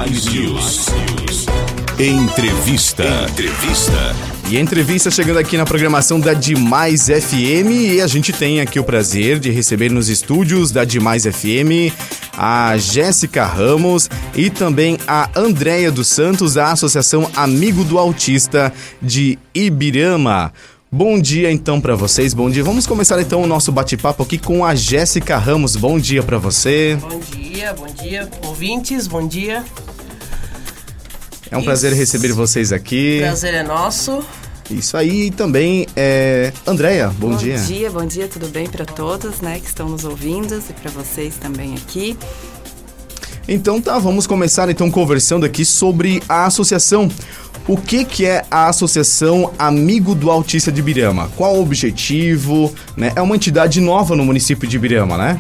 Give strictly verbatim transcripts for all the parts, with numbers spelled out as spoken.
Mais News. Entrevista. Entrevista. E a entrevista chegando aqui na programação da Demais F M, e a gente tem aqui o prazer de receber nos estúdios da Demais F M a Jéssica Ramos e também a Andréia dos Santos, da Associação Amigo do Autista de Ibirama. Bom dia então para vocês, bom dia. Vamos começar então o nosso bate-papo aqui com a Jéssica Ramos. Bom dia para você. Bom dia, bom dia, ouvintes, bom dia. É um Isso. prazer receber vocês aqui. Prazer é nosso. Isso aí, também é... Andréia, bom, bom dia. Bom dia, bom dia, tudo bem para todos, né, que estão nos ouvindo e para vocês também aqui. Então tá, vamos começar então conversando aqui sobre a associação. O que que é a Associação Amigo do Autista de Ibirama? Qual o objetivo? Né? É uma entidade nova no município de Ibirama, né?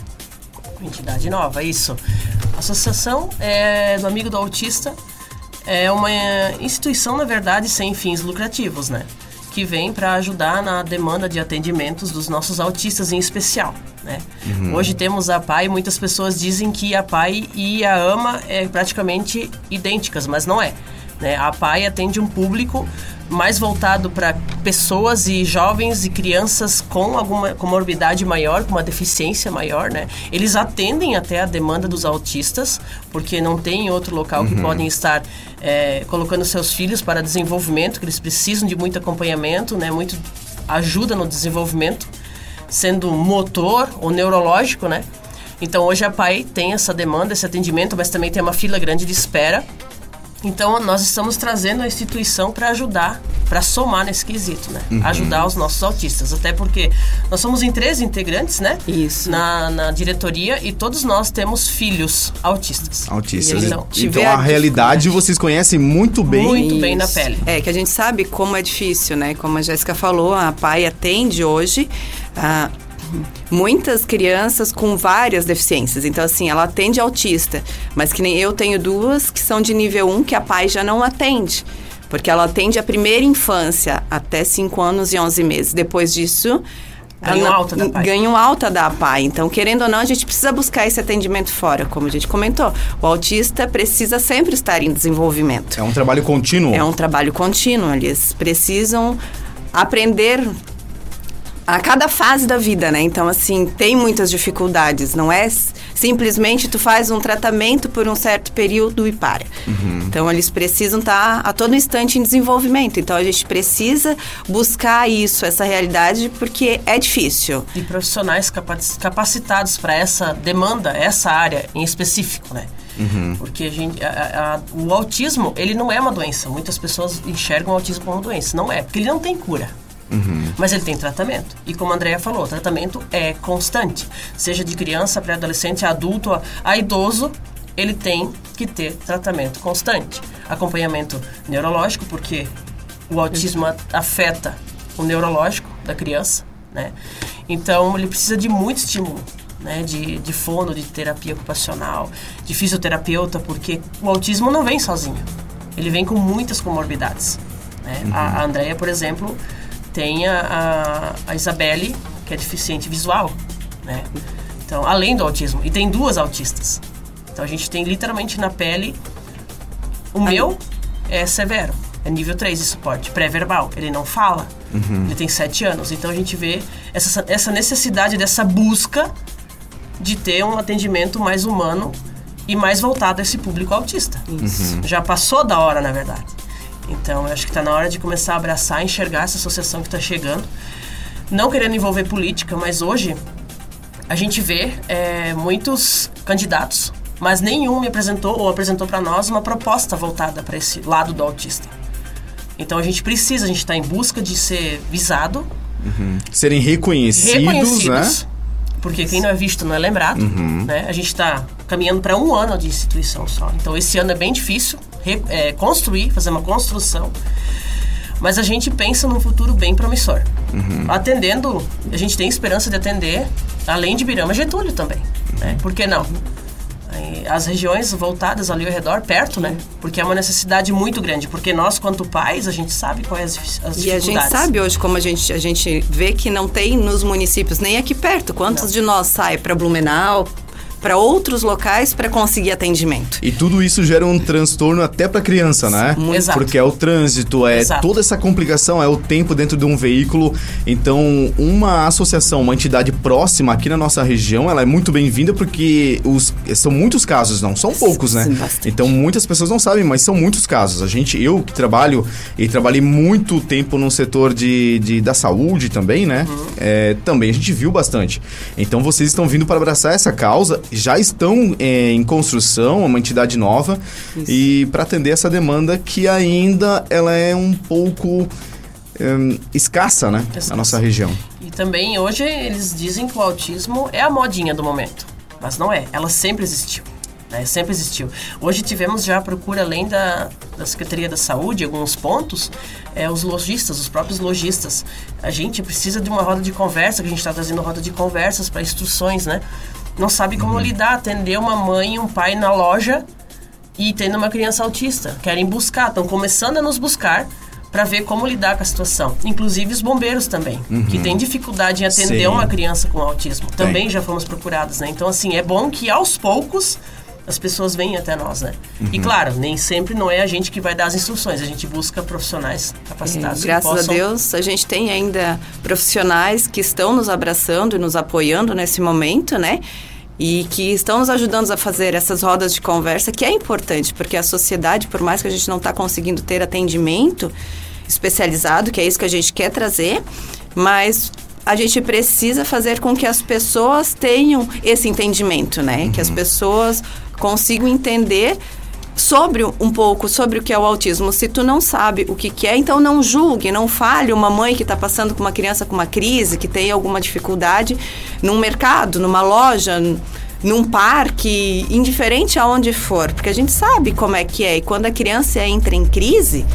Entidade nova, isso. A Associação é, do Amigo do Autista é uma instituição, na verdade, sem fins lucrativos, né? Que vem para ajudar na demanda de atendimentos dos nossos autistas em especial, né? Uhum. Hoje temos a P A I, muitas pessoas dizem que a P A I e a AMA é praticamente idênticas, mas não é. Né? A P A I atende um público mais voltado para pessoas e jovens e crianças com alguma comorbidade maior, com uma deficiência maior, né? Eles atendem até a demanda dos autistas, porque não tem outro local uhum. que podem estar é, colocando seus filhos para desenvolvimento, que eles precisam de muito acompanhamento, né? Muito ajuda no desenvolvimento, sendo motor ou neurológico, né? Então hoje a P A I tem essa demanda, esse atendimento, mas também tem uma fila grande de espera. Então, nós estamos trazendo a instituição para ajudar, para somar nesse quesito, né? Uhum. Ajudar os nossos autistas. Até porque nós somos em treze integrantes, né? Isso. Na, na diretoria, e todos nós temos filhos autistas. Autistas. Então, então a realidade vocês conhecem muito bem. Muito Isso. bem na pele. É, que a gente sabe como é difícil, né? Como a Jéssica falou, a P A I atende hoje... Ah, muitas crianças com várias deficiências. Então, assim, ela atende autista, mas que nem eu tenho duas que são de nível um, que a P A I já não atende, porque ela atende a primeira infância até cinco anos e onze meses. Depois disso... Ganham alta da P A I. Ganham alta da P A I. Então, querendo ou não, a gente precisa buscar esse atendimento fora, como a gente comentou. O autista precisa sempre estar em desenvolvimento. É um trabalho contínuo. É um trabalho contínuo. Eles precisam aprender... a cada fase da vida, né? Então, assim, tem muitas dificuldades. Não é simplesmente tu faz um tratamento por um certo período e para. Uhum. Então, eles precisam estar a todo instante em desenvolvimento. Então, a gente precisa buscar isso, essa realidade, porque é difícil. E profissionais capacitados para essa demanda, essa área em específico, né? Uhum. Porque a gente, a, a, o autismo, ele não é uma doença. Muitas pessoas enxergam o autismo como uma doença. Não é, porque ele não tem cura. Uhum. Mas ele tem tratamento. E como a Andréia falou, o tratamento é constante. Seja de criança, pré-adolescente, adulto, a, a idoso, ele tem que ter tratamento constante. Acompanhamento neurológico, porque o autismo a, afeta o neurológico da criança, né? Então ele precisa de muito estímulo, né? De, de fono, de terapia ocupacional, de fisioterapeuta, porque o autismo não vem sozinho. Ele vem com muitas comorbidades, né? Uhum. A, a Andréia, por exemplo, tem a, a, a Isabelle, que é deficiente visual, né? Então, além do autismo. E tem duas autistas. Então, a gente tem literalmente na pele... O Ai. meu é severo. É nível três de suporte, pré-verbal. Ele não fala. Uhum. Ele tem sete anos. Então, a gente vê essa, essa necessidade dessa busca de ter um atendimento mais humano e mais voltado a esse público autista. Uhum. Já passou da hora, na verdade. Então, eu acho que está na hora de começar a abraçar, enxergar essa associação que está chegando. Não querendo envolver política, mas hoje a gente vê é, muitos candidatos, mas nenhum me apresentou ou apresentou para nós uma proposta voltada para esse lado do autista. Então, a gente precisa, a gente está em busca de ser visado. Uhum. Serem reconhecidos, reconhecidos, né? Porque quem não é visto não é lembrado, uhum. né? A gente está caminhando para um ano de instituição só. Então, esse ano é bem difícil re, é, construir, fazer uma construção. Mas a gente pensa num futuro bem promissor. Uhum. Atendendo, a gente tem esperança de atender, além de Ibirama, Getúlio também. Uhum. Né? Por que não? As regiões voltadas ali ao redor, perto, né? Porque é uma necessidade muito grande. Porque nós, quanto pais, a gente sabe quais as, as dificuldades. E a gente sabe hoje, como a gente, a gente vê que não tem nos municípios, nem aqui perto. Quantos não. de nós sai para Blumenau, para outros locais para conseguir atendimento. E tudo isso gera um transtorno até para criança, né? Muito. Exato. Porque é o trânsito, é Exato. toda essa complicação, é o tempo dentro de um veículo. Então, uma associação, uma entidade próxima aqui na nossa região, ela é muito bem-vinda porque os, são muitos casos, não são poucos, né? Sim, bastante. Então, muitas pessoas não sabem, mas são muitos casos. A gente, eu que trabalho e trabalhei muito tempo no setor de, de, da saúde também, né? Uhum. É, também a gente viu bastante. Então, vocês estão vindo para abraçar essa causa, já estão é, em construção, uma entidade nova, isso. E para atender essa demanda que ainda ela é um pouco é, escassa, né? Escassa. Na nossa região. E também hoje eles dizem que o autismo é a modinha do momento, mas não é, ela sempre existiu. Né? Sempre existiu. Hoje tivemos já a procura, além da, da Secretaria da Saúde, alguns pontos, é, os lojistas, os próprios lojistas. A gente precisa de uma roda de conversa, que a gente está trazendo roda de conversas para instruções, né? Não sabe como uhum. lidar, atender uma mãe e um pai na loja e tendo uma criança autista. Querem buscar, estão começando a nos buscar para ver como lidar com a situação. Inclusive os bombeiros também, uhum. que têm dificuldade em atender Sim. uma criança com autismo. Tem. Também já fomos procurados, né? Então, assim, é bom que aos poucos as pessoas vêm até nós, né? Uhum. E claro, nem sempre não é a gente que vai dar as instruções, a gente busca profissionais capacitados. É, graças possam... a Deus, a gente tem ainda profissionais que estão nos abraçando e nos apoiando nesse momento, né? E que estão nos ajudando a fazer essas rodas de conversa, que é importante, porque a sociedade, por mais que a gente não está conseguindo ter atendimento especializado, que é isso que a gente quer trazer, mas a gente precisa fazer com que as pessoas tenham esse entendimento, né? Uhum. Que as pessoas consigam entender sobre um pouco, sobre o que é o autismo. Se tu não sabe o que, que é, então não julgue, não fale uma mãe que está passando com uma criança com uma crise, que tem alguma dificuldade num mercado, numa loja, num parque, indiferente aonde for, porque a gente sabe como é que é. E quando a criança entra em crise,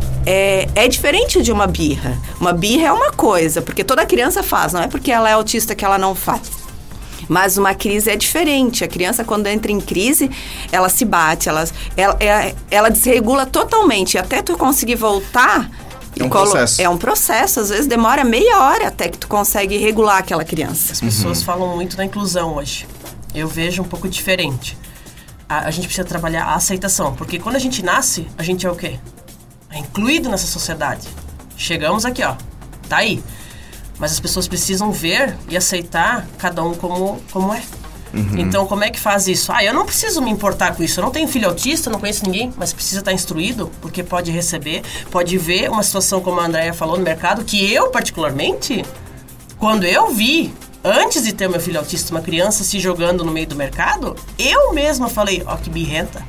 É, é diferente de uma birra. Uma birra é uma coisa, porque toda criança faz, não é porque ela é autista que ela não faz. Mas uma crise é diferente. A criança, quando entra em crise, ela se bate, ela, ela, ela, ela desregula totalmente. E até tu conseguir voltar... É um colo- processo. É um processo. Às vezes demora meia hora até que tu consegue regular aquela criança. As pessoas uhum. falam muito da inclusão hoje. Eu vejo um pouco diferente. A, a gente precisa trabalhar a aceitação. Porque quando a gente nasce, a gente é o quê? É incluído nessa sociedade. Chegamos aqui, ó. Tá aí. Mas as pessoas precisam ver e aceitar cada um como, como é. Uhum. Então, como é que faz isso? Ah, eu não preciso me importar com isso. Eu não tenho filho autista, não conheço ninguém, mas precisa estar instruído, porque pode receber, pode ver uma situação, como a Andréia falou, no mercado, que eu, particularmente, quando eu vi, antes de ter meu filho autista, uma criança se jogando no meio do mercado, eu mesma falei, ó, que birrenta.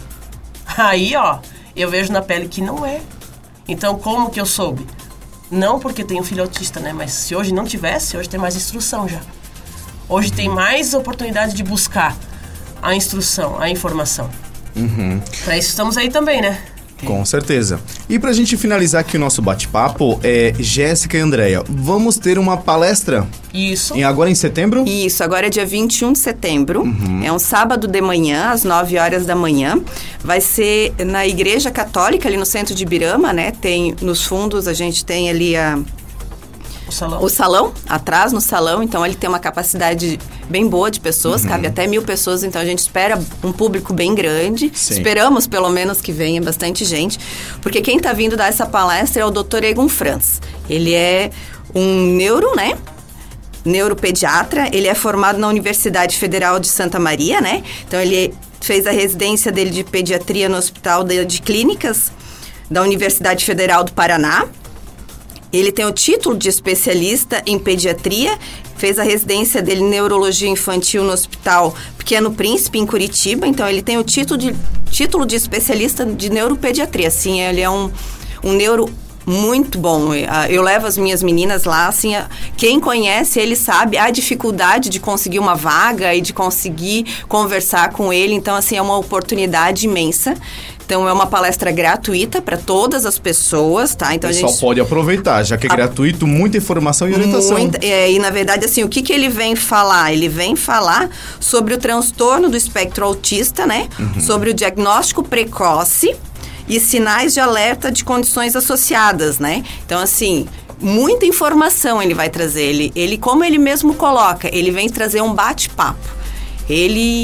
Aí, ó, eu vejo na pele que não é. Então, como que eu soube? Não porque tenho filho autista, né? Mas se hoje não tivesse, hoje tem mais instrução já. Hoje uhum. tem mais oportunidade de buscar a instrução, a informação. Uhum. Para isso estamos aí também, né? Com certeza. E pra gente finalizar aqui o nosso bate-papo, é, Jéssica e Andréia, vamos ter uma palestra? Isso. Em, agora em setembro? Isso, agora é dia vinte e um de setembro. Uhum. É um sábado de manhã, às nove horas da manhã. Vai ser na Igreja Católica, ali no centro de Ibirama, né? Tem, nos fundos, a gente tem ali a... O salão. O salão, atrás no salão, então ele tem uma capacidade bem boa de pessoas, uhum. cabe até mil pessoas, então a gente espera um público bem grande. Sim. Esperamos, pelo menos, que venha bastante gente, porque quem está vindo dar essa palestra é o doutor Egon Franz. Ele é um neuro, né? Neuropediatra, ele é formado na Universidade Federal de Santa Maria, né? Então ele fez a residência dele de pediatria no Hospital de, de Clínicas da Universidade Federal do Paraná. Ele tem o título de especialista em pediatria, fez a residência dele em neurologia infantil no Hospital Pequeno Príncipe, em Curitiba. Então, ele tem o título de, título de especialista de neuropediatria. Assim, ele é um, um neuro muito bom. Eu levo as minhas meninas lá, assim, quem conhece ele sabe a dificuldade de conseguir uma vaga e de conseguir conversar com ele. Então, assim, é uma oportunidade imensa. Então, é uma palestra gratuita para todas as pessoas, tá? Então, o pessoal a gente pode aproveitar, já que é a... gratuito, muita informação e orientação. Muita, é, e, na verdade, assim, o que, que ele vem falar? Ele vem falar sobre o transtorno do espectro autista, né? Uhum. Sobre o diagnóstico precoce e sinais de alerta de condições associadas, né? Então, assim, muita informação ele vai trazer. Ele, ele como ele mesmo coloca, ele vem trazer um bate-papo. Ele...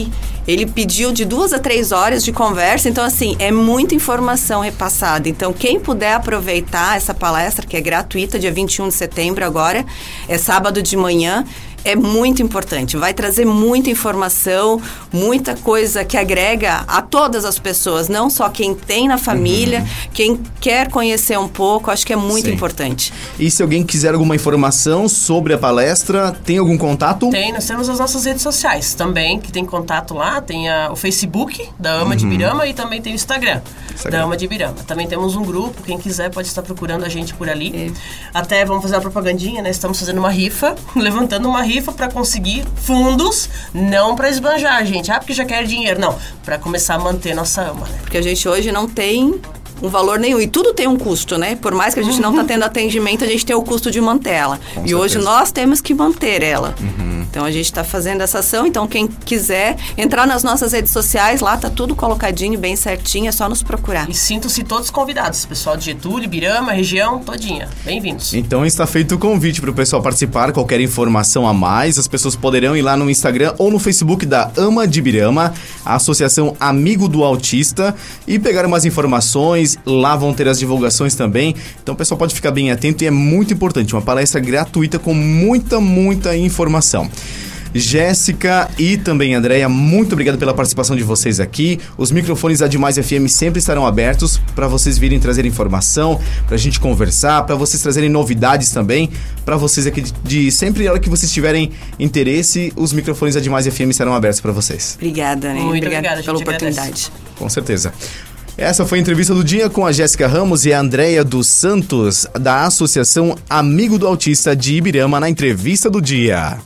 Ele pediu de duas a três horas de conversa, então assim, é muita informação repassada. Então quem puder aproveitar essa palestra, que é gratuita, dia vinte e um de setembro agora, é sábado de manhã, é muito importante, vai trazer muita informação, muita coisa que agrega a todas as pessoas, não só quem tem na família, uhum. quem quer conhecer um pouco, acho que é muito Sim. importante. E se alguém quiser alguma informação sobre a palestra, tem algum contato? Tem, nós temos as nossas redes sociais também, que tem contato lá, tem a, o Facebook da Ama uhum. de Ibirama e também tem o Instagram, Instagram da Ama de Ibirama. Também temos um grupo, quem quiser pode estar procurando a gente por ali. É. Até vamos fazer uma propagandinha, né? Estamos fazendo uma rifa, levantando uma rifa para conseguir fundos, não para esbanjar, gente. Ah, porque já quer dinheiro. Não, para começar a manter nossa ama, né? Porque a gente hoje não tem um valor nenhum. E tudo tem um custo, né? Por mais que a gente não está tendo atendimento, a gente tem o custo de manter ela. Com e certeza. Hoje nós temos que manter ela. Uhum. Então a gente está fazendo essa ação. Então quem quiser entrar nas nossas redes sociais, lá tá tudo colocadinho, bem certinho, é só nos procurar. E sintam-se todos convidados. Pessoal de Getúlio, Ibirama, região todinha. Bem-vindos. Então está feito o convite para o pessoal participar. Qualquer informação a mais, as pessoas poderão ir lá no Instagram ou no Facebook da Ama de Ibirama, a Associação Amigo do Autista, e pegar umas informações. Lá vão ter as divulgações também, então o pessoal pode ficar bem atento e é muito importante, uma palestra gratuita com muita, muita informação. Jéssica e também Andréia, muito obrigado pela participação de vocês aqui. Os microfones da Demais F M sempre estarão abertos para vocês virem trazer informação, para a gente conversar, para vocês trazerem novidades também, para vocês aqui de, de sempre, na hora que vocês tiverem interesse, os microfones da Demais F M estarão abertos para vocês. Obrigada, né? Muito obrigada, obrigada pela oportunidade. Com certeza. Essa foi a entrevista do dia com a Jéssica Ramos e a Andréia dos Santos, da Associação Amigo do Autista de Ibirama, na entrevista do dia.